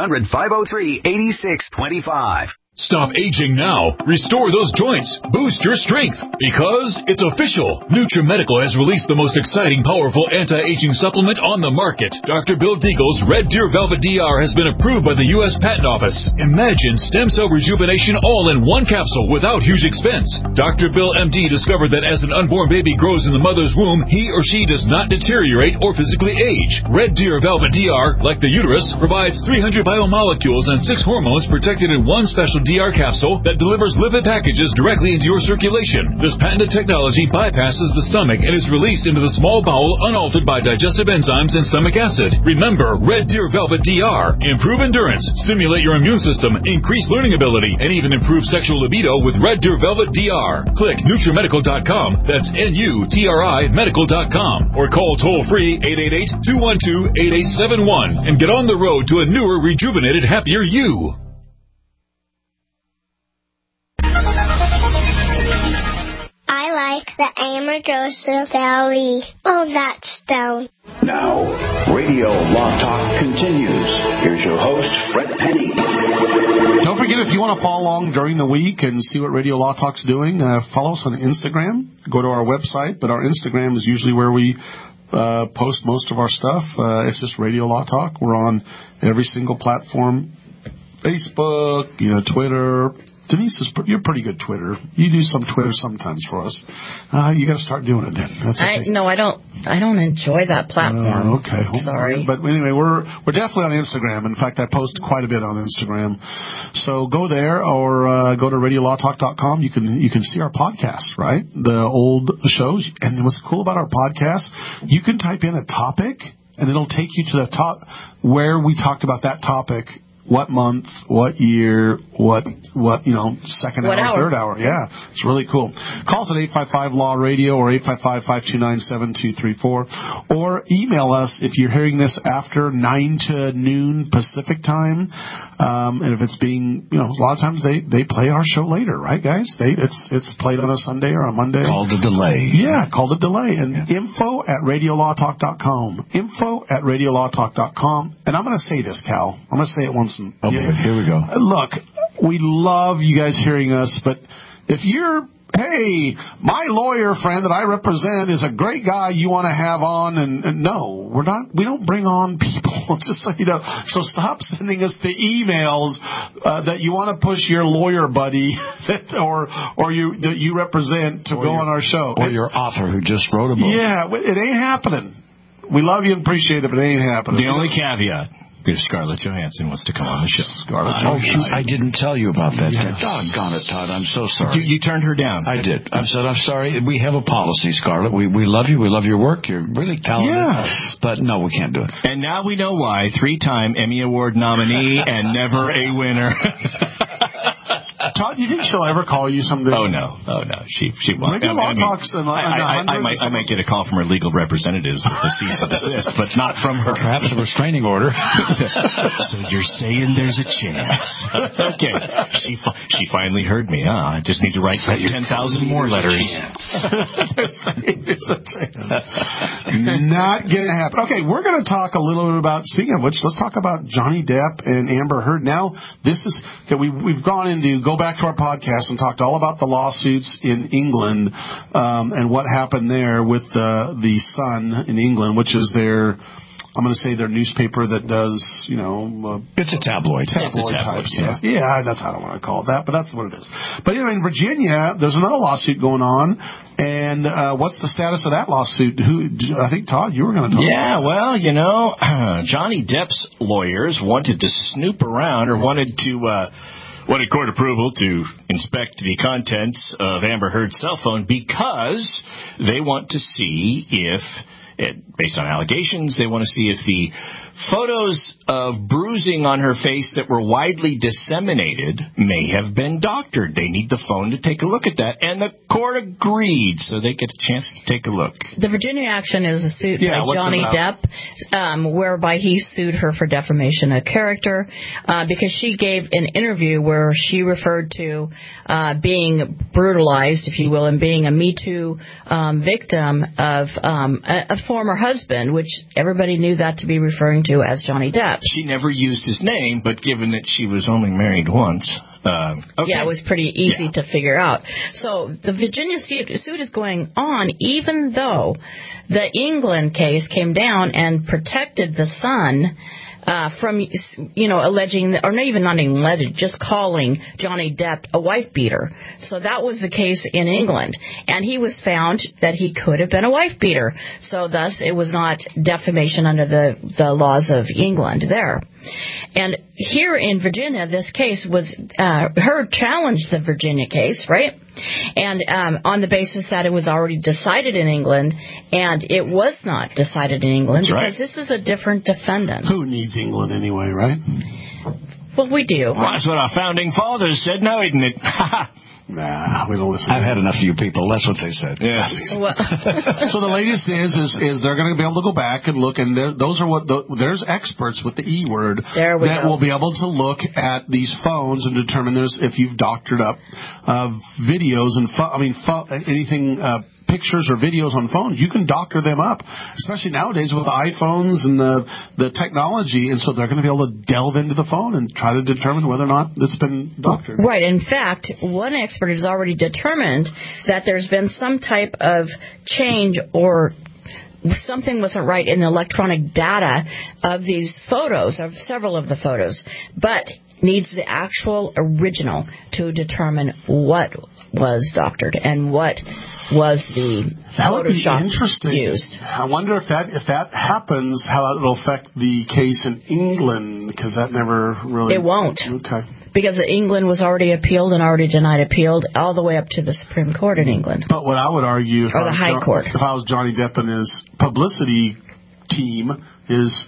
T: 800-503-8625.
S: Stop aging now. Restore those joints. Boost your strength. Because it's official. NutriMedical has released the most exciting, powerful anti-aging supplement on the market. Dr. Bill Deagle's Red Deer Velvet DR has been approved by the U.S. Patent Office. Imagine stem cell rejuvenation all in one capsule without huge expense. Dr. Bill MD discovered that as an unborn baby grows in the mother's womb, he or she does not deteriorate or physically age. Red Deer Velvet DR, like the uterus, provides 300 biomolecules and 6 hormones protected in one special DR capsule that delivers lipid packages directly into your circulation. This patented technology bypasses the stomach and is released into the small bowel unaltered by digestive enzymes and stomach acid. Remember, Red Deer Velvet DR. Improve endurance, stimulate your immune system, increase learning ability, and even improve sexual libido with Red Deer Velvet DR. Click NutriMedical.com, that's NUTRI Medical.com, or call toll-free 888-212-8871 and get on the road to a newer, rejuvenated, happier you.
M: The Amargosa Valley. Oh, that's down.
G: Now, Radio Law Talk continues. Here's your host, Fred Penny.
D: Don't forget, if you want to follow along during the week and see what Radio Law Talk's doing, follow us on Instagram. Go to our website, but our Instagram is usually where we post most of our stuff. It's just Radio Law Talk. We're on every single platform. Facebook, Twitter. Denise, you're pretty good Twitter. You do some Twitter sometimes for us. You got to start doing it then. That's okay.
E: No, I don't enjoy that platform.
D: Okay.
E: Sorry.
D: But anyway, we're definitely on Instagram. In fact, I post quite a bit on Instagram. So go there or go to radiolawtalk.com. You can see our podcast, right? The old shows. And what's cool about our podcast, you can type in a topic and it'll take you to the top where we talked about that topic. What month, what year, what second hour, third hour. Yeah, it's really cool. Call us at 855-LAW-RADIO or 855-529-7234. Or email us if you're hearing this after 9 to noon Pacific time. And if it's being, a lot of times they play our show later, right, guys? It's played on a Sunday or a Monday.
C: Called a delay.
D: Yeah, called a delay. And info@radiolawtalk.com. Info@radiolawtalk.com. And I'm going to say this, Cal. I'm going to say it once.
C: Okay, here we go.
D: Look, we love you guys hearing us, but if you're hey, my lawyer friend that I represent is a great guy you want to have on, and no, we don't bring on people, just so you know. So stop sending us the emails that you want to push your lawyer buddy that you represent to go on our show.
C: Or your author who just wrote a book.
D: Yeah, it ain't happening. We love you and appreciate it, but it ain't happening.
F: The only caveat. If Scarlett Johansson wants to come on the show.
C: I didn't tell you about that. Yes. Doggone it, Todd. I'm so sorry.
F: You turned her down.
C: I did. I said, I'm sorry. We have a policy, Scarlett. We love you. We love your work. You're really talented.
D: Yes.
C: But no, we can't do it.
F: And now we know why. 3-time Emmy Award nominee and never a winner.
D: Todd, do you think she'll ever call you someday?
F: Oh no. She won't.
D: Maybe Law Talks.
F: I might get a call from her legal representatives with a cease and desist, but not from her.
C: Perhaps a restraining order.
F: So you're saying there's a chance? Okay. She finally heard me. I just need to write 10,000 more letters.
D: There's a chance. Not gonna happen. Okay, we're gonna talk a little bit about. Speaking of which, let's talk about Johnny Depp and Amber Heard. Now, this is we've gone into. Go back to our podcast and talked all about the lawsuits in England and what happened there with the Sun in England, which is their newspaper that does,
C: it's a tabloid.
D: Type stuff. Yeah, I don't want to call it that, but that's what it is. But anyway, in Virginia, there's another lawsuit going on, and what's the status of that lawsuit? I think, Todd, you were going to talk about.
F: Yeah, well, Johnny Depp's lawyers wanted to snoop around or wanted court approval to inspect the contents of Amber Heard's cell phone because they want to see if, based on allegations, they want to see if the photos of bruising on her face that were widely disseminated may have been doctored. They need the phone to take a look at that, and the court agreed, so they get a chance to take a look.
E: The Virginia action is a suit by Johnny Depp, whereby he sued her for defamation of character because she gave an interview where she referred to being brutalized, if you will, and being a Me Too victim of a former husband, which everybody knew that to be referring to as Johnny Depp.
F: She never used his name, but given that she was only married once. Okay.
E: Yeah, it was pretty easy to figure out. So the Virginia suit is going on, even though the England case came down and protected the Sun from, alleging, or not even alleged, just calling Johnny Depp a wife beater. So that was the case in England. And he was found that he could have been a wife beater. So thus, it was not defamation under the laws of England there. And here in Virginia, this case was, Heard challenged the Virginia case, right? And on the basis that it was already decided in England, and it was not decided in England.
F: That's right.
E: Because this is a different defendant.
D: Who needs England anyway, right?
E: Well, we do.
F: Well, that's what our founding fathers said, no, isn't it?
D: Nah, we don't listen.
C: I've had enough of you people. That's what they said.
F: Yes.
D: So the latest is they're going to be able to go back and look, and there's experts with the E word that will be able to look at these phones and determine if you've doctored up videos and anything. Pictures or videos on phones, you can doctor them up, especially nowadays with the iPhones and the technology, and so they're going to be able to delve into the phone and try to determine whether or not it's been doctored.
E: Right. In fact, one expert has already determined that there's been some type of change or something wasn't right in the electronic data of these photos, of several of the photos, but needs the actual original to determine what was doctored and what was the Photoshop used.
D: I wonder if that happens, how it will affect the case in England, because that never really...
E: It won't.
D: Okay.
E: Because England was already appealed and already denied appeal all the way up to the Supreme Court in England.
D: But what I would argue...
E: Or the High Court.
D: If I was Johnny Depp and his publicity team is,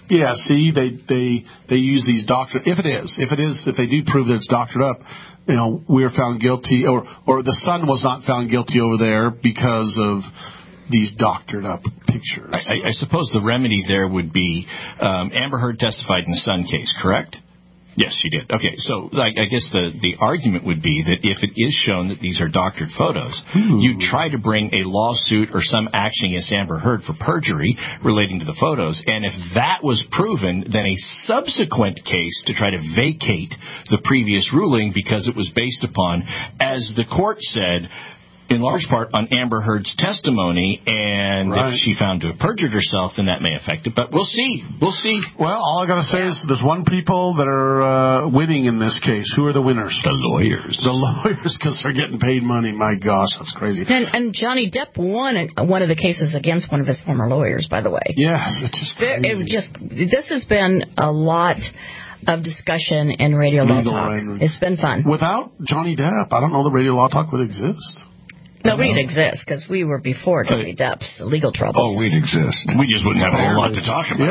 D: they use these doctored... If they do prove that it's doctored up, we're found guilty, or the Sun was not found guilty over there because of these doctored up pictures.
F: I suppose the remedy there would be Amber Heard testified in the Sun case, correct? Yes, she did. Okay, so I guess the argument would be that if it is shown that these are doctored photos, you try to bring a lawsuit or some action against Amber Heard for perjury relating to the photos, and if that was proven, then a subsequent case to try to vacate the previous ruling because it was based upon, as the court said, in large part on Amber Heard's testimony, and if she found to have perjured herself, then that may affect it. But we'll see. We'll see.
D: Well, all I got to say is there's one people that are winning in this case. Who are the winners?
C: The lawyers.
D: The lawyers, because they're getting paid money. My gosh, that's crazy.
E: And Johnny Depp won one of the cases against one of his former lawyers, by the way.
D: Yes, it's just crazy.
E: This has been a lot of discussion in Radio Law Talk. It's been fun.
D: Without Johnny Depp, I don't know that Radio Law Talk would exist.
E: No, we'd exist because we were before Johnny Depp's legal troubles.
C: Oh, we'd exist.
F: We just wouldn't have a whole lot to talk about.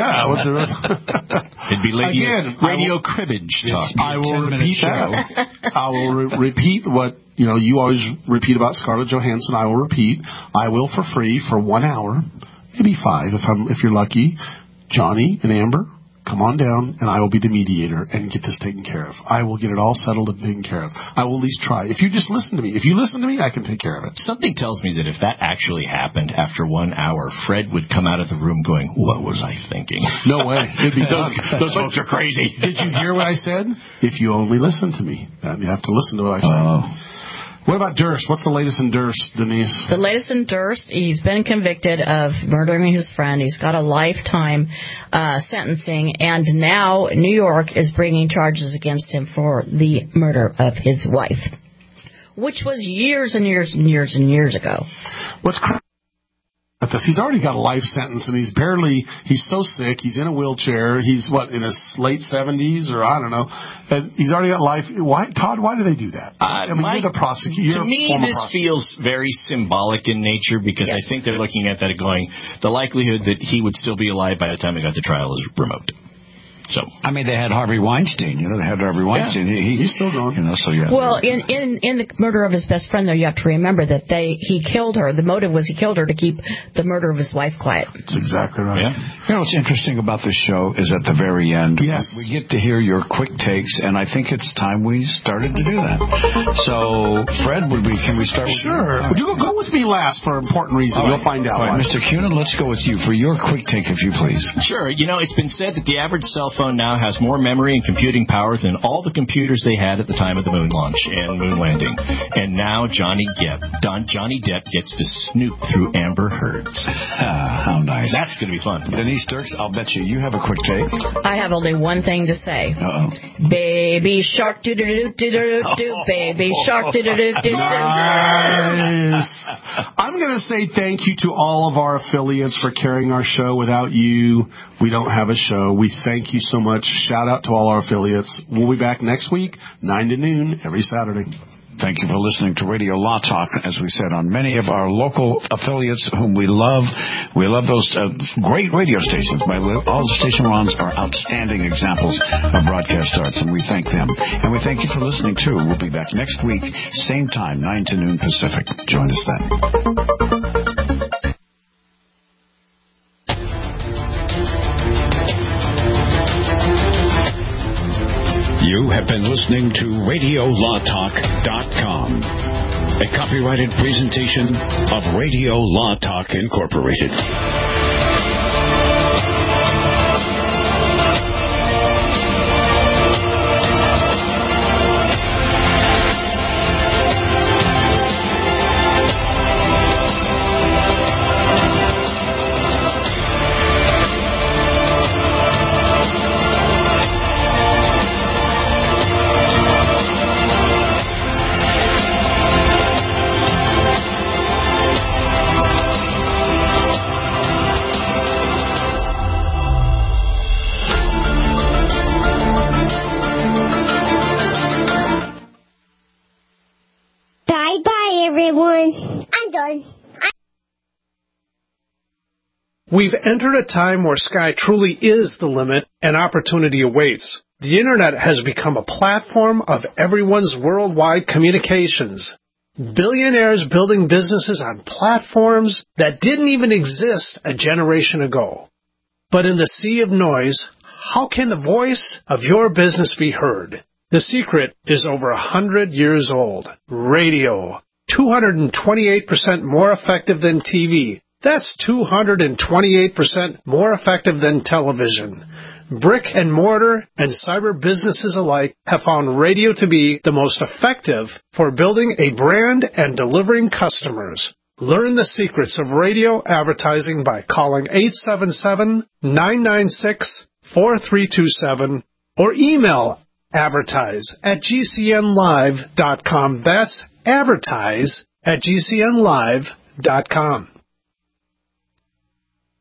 D: Yeah.
F: It'd be radio cribbage talk.
D: I will repeat that. I will repeat what you always repeat about Scarlett Johansson. I will repeat. I will for free for 1 hour, maybe 5 if you're lucky. Johnny and Amber, come on down, and I will be the mediator and get this taken care of. I will get it all settled and taken care of. I will at least try. If you just listen to me. If you listen to me, I can take care of it.
F: Something tells me that if that actually happened after 1 hour, Fred would come out of the room going, what was I thinking?
D: No way. It'd be done.
F: Those folks are crazy.
D: Did you hear what I said? If you only listen to me. You have to listen to what I said. What about Durst? What's the latest in Durst, Denise?
E: The latest in Durst, he's been convicted of murdering his friend. He's got a lifetime sentencing, and now New York is bringing charges against him for the murder of his wife, which was years and years and years and years ago.
D: What's crazy about this? He's already got a life sentence, and he's so sick, he's in a wheelchair, he's, in his late 70s, or I don't know, and he's already got life. Why, Todd, why do they do that? You're the prosecutor.
F: To me, this feels very symbolic in nature, because I think they're looking at that and going, the likelihood that he would still be alive by the time they got to trial is remote. So
C: they had Harvey Weinstein. They had Harvey Weinstein.
D: He's still going.
E: Well, in the murder of his best friend, though, you have to remember that he killed her. The motive was he killed her to keep the murder of his wife quiet.
D: That's exactly right.
C: Yeah. What's interesting about this show is at the very end, we get to hear your quick takes, and I think it's time we started to do that. So, Fred, can we start with you?
D: Sure. Would you go with me last for an important reason? You'll find out.
C: All right, Mr. Cunin, let's go with you for your quick take, if you please.
F: Sure. It's been said that the average cell phone now has more memory and computing power than all the computers they had at the time of the moon launch and moon landing. And now Johnny Depp gets to snoop through Amber Heard's.
C: How nice.
F: That's going to be fun.
C: Denise Dirks, I'll bet you have a quick take.
E: I have only one thing to say. Baby shark do-do-do-do-do-do, baby shark do-do-do-do-do.
D: Nice. I'm going to say thank you to all of our affiliates for carrying our show. Without you, we don't have a show. We thank you so much. Shout out to all our affiliates. We'll be back next week, 9 to noon, every Saturday.
C: Thank you for listening to Radio Law Talk, as we said, on many of our local affiliates whom we love. We love those great radio stations. All the station runs are outstanding examples of broadcast arts, and we thank them. And we thank you for listening, too. We'll be back next week, same time, 9 to noon Pacific. Join us then.
P: You have been listening to RadioLawTalk.com, a copyrighted presentation of Radio Law Talk Incorporated.
Q: We've entered a time where sky truly is the limit and opportunity awaits. The Internet has become a platform of everyone's worldwide communications. Billionaires building businesses on platforms that didn't even exist a generation ago. But in the sea of noise, how can the voice of your business be heard? The secret is over 100 years old. Radio. 228% more effective than TV. That's 228% more effective than television. Brick and mortar and cyber businesses alike have found radio to be the most effective for building a brand and delivering customers. Learn the secrets of radio advertising by calling 877-996-4327 or email advertise@gcnlive.com. That's advertise@gcnlive.com.